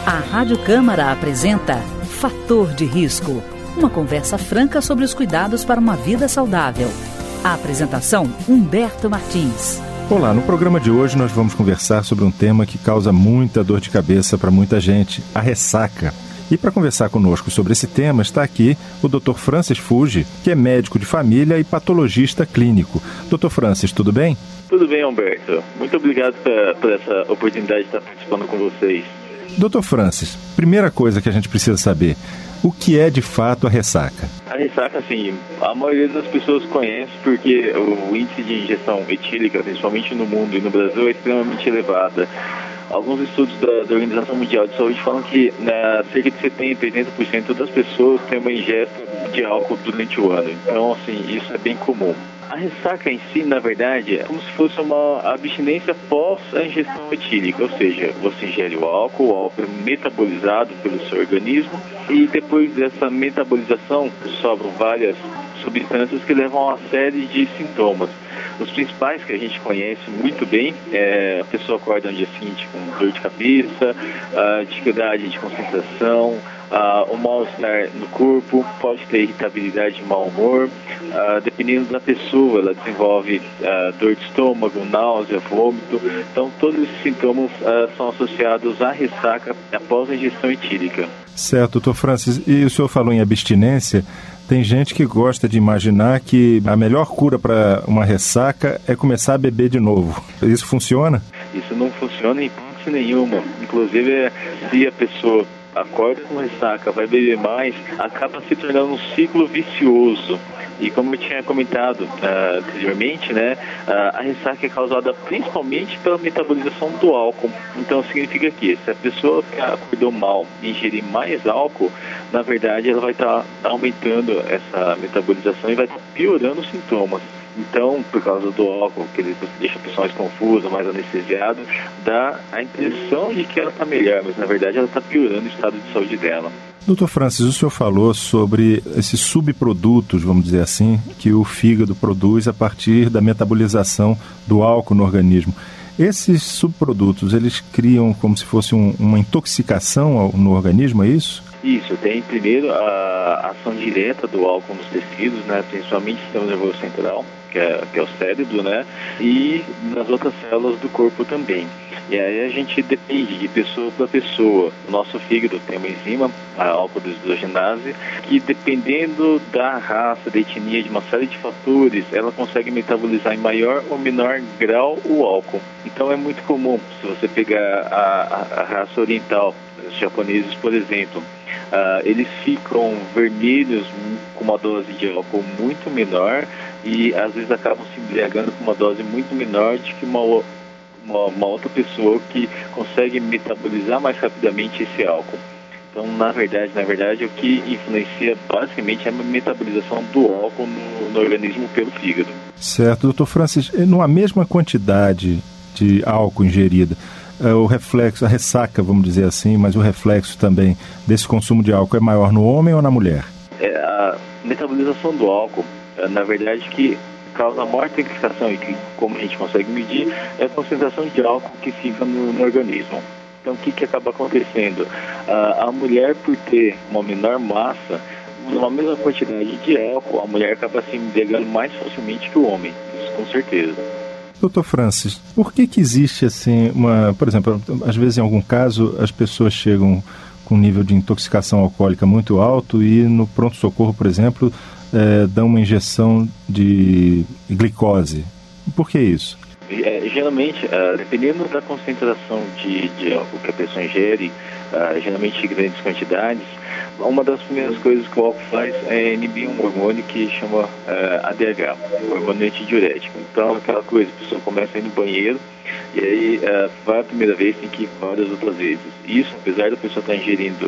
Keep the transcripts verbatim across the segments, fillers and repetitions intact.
A Rádio Câmara apresenta Fator de Risco, uma conversa franca sobre os cuidados para uma vida saudável. A apresentação, Humberto Martins. Olá, no programa de hoje nós vamos conversar sobre um tema que causa muita dor de cabeça para muita gente, a ressaca. E para conversar conosco sobre esse tema está aqui o doutor Francis Fuji, que é médico de família e patologista clínico. doutor Francis, tudo bem? Tudo bem, Humberto. Muito obrigado por, por essa oportunidade de estar participando com vocês. doutor Francis, primeira coisa que a gente precisa saber, o que é de fato a ressaca? A ressaca, assim, a maioria das pessoas conhece porque o índice de ingestão etílica, principalmente no mundo e no Brasil, é extremamente elevado. Alguns estudos da, da Organização Mundial de Saúde falam que né, cerca de setenta, oitenta por cento das pessoas têm uma ingesta de álcool durante o ano. Então, assim, isso é bem comum. A ressaca em si, na verdade, é como se fosse uma abstinência pós a ingestão etílica, ou seja, você ingere o álcool, o álcool é metabolizado pelo seu organismo e depois dessa metabolização sobram várias substâncias que levam a uma série de sintomas. Os principais que a gente conhece muito bem é a pessoa acorda no dia seguinte com dor de cabeça, a dificuldade de concentração, Uh, o mal-estar no corpo, pode ter irritabilidade e mau humor, uh, dependendo da pessoa, ela desenvolve uh, dor de estômago, náusea, vômito. Então, todos esses sintomas uh, são associados à ressaca após a ingestão etílica. Certo, doutor Francis, e o senhor falou em abstinência. Tem gente que gosta de imaginar que a melhor cura para uma ressaca é começar a beber de novo. Isso funciona? Isso não funciona em hipótese nenhuma. Inclusive, se a pessoa acorda com ressaca, vai beber mais, acaba se tornando um ciclo vicioso. E como eu tinha comentado uh, anteriormente, né, uh, a ressaca é causada principalmente pela metabolização do álcool. Então significa que se a pessoa que acordou mal e ingerir mais álcool, na verdade ela vai estar tá aumentando essa metabolização e vai estar tá piorando os sintomas. Então, por causa do álcool, que ele deixa a pessoa mais confusa, mais anestesiada, dá a impressão de que ela está melhor, mas na verdade ela está piorando o estado de saúde dela. doutor Francis, o senhor falou sobre esses subprodutos, vamos dizer assim, que o fígado produz a partir da metabolização do álcool no organismo. Esses subprodutos, eles criam como se fosse um, uma intoxicação no organismo, é isso? Isso, tem primeiro a ação direta do álcool nos tecidos, né, principalmente no sistema nervoso central, que é, que é o cérebro, né, e nas outras células do corpo também. E aí a gente depende de pessoa para pessoa. O nosso fígado tem uma enzima, a álcool-desidrogenase, que dependendo da raça, da etnia, de uma série de fatores, ela consegue metabolizar em maior ou menor grau o álcool. Então é muito comum, se você pegar a, a, a raça oriental, os japoneses, por exemplo, Uh, eles ficam vermelhos com uma dose de álcool muito menor e às vezes acabam se embriagando com uma dose muito menor do que uma, uma, uma outra pessoa que consegue metabolizar mais rapidamente esse álcool. Então, na verdade, na verdade, o que influencia basicamente é a metabolização do álcool no, no organismo pelo fígado. Certo, doutor Francis, numa mesma quantidade de álcool ingerida, o reflexo, a ressaca, vamos dizer assim, mas o reflexo também desse consumo de álcool é maior no homem ou na mulher? É, a metabolização do álcool, na verdade, que causa a maior intoxicação e que, como a gente consegue medir, é a concentração de álcool que fica no, no organismo. Então, o que, que acaba acontecendo? A, a mulher, por ter uma menor massa, numa mesma quantidade de álcool, a mulher acaba se embriagando mais facilmente que o homem, isso com certeza. doutor Francis, por que que existe assim uma, por exemplo, às vezes em algum caso as pessoas chegam com um nível de intoxicação alcoólica muito alto e no pronto-socorro, por exemplo, é, dão uma injeção de glicose. Por que isso? É, geralmente, uh, dependendo da concentração de, de álcool que a pessoa ingere, uh, geralmente em grandes quantidades, uma das primeiras coisas que o álcool faz é inibir um hormônio que chama uh, A D H, um hormônio antidiurético. Então, aquela coisa, a pessoa começa a ir no banheiro e aí uh, vai a primeira vez, tem que ir várias outras vezes. Isso, apesar da pessoa estar ingerindo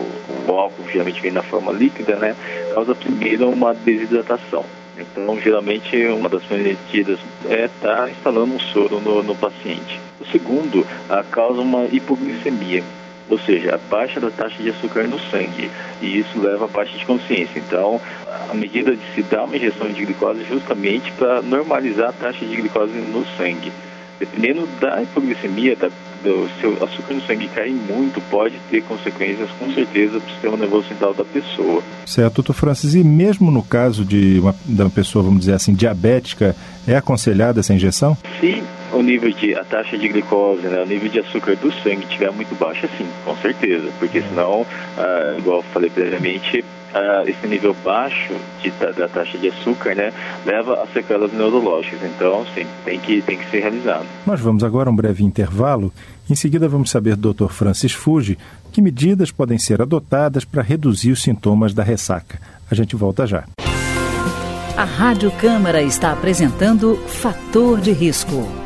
o álcool, geralmente vem na forma líquida, né, causa primeiro uma desidratação. Então, geralmente, uma das primeiras medidas é estar instalando um soro no, no paciente. O segundo, a causa uma hipoglicemia, ou seja, a baixa da taxa de açúcar no sangue, e isso leva a baixa de consciência. Então, a medida de se dar uma injeção de glicose é justamente para normalizar a taxa de glicose no sangue. dependendo da hipoglicemia, da, do seu açúcar no sangue cair muito, pode ter consequências, com certeza, para o sistema nervoso central da pessoa. Certo, doutor Francis, e mesmo no caso de uma, de uma pessoa, vamos dizer assim, diabética, é aconselhada essa injeção? Se o nível de, a taxa de glicose, né, o nível de açúcar do sangue estiver muito baixo, sim, com certeza, porque senão, ah, igual eu falei previamente, ah, esse nível baixo de, da taxa de açúcar, né, leva a sequelas neurológicas, então, sim, tem que, tem que ser realizado. Nós vamos agora a um breve intervalo, em seguida vamos saber do doutor Francis Fuji que medidas podem ser adotadas para reduzir os sintomas da ressaca. A gente volta já. A Rádio Câmara está apresentando Fator de Risco.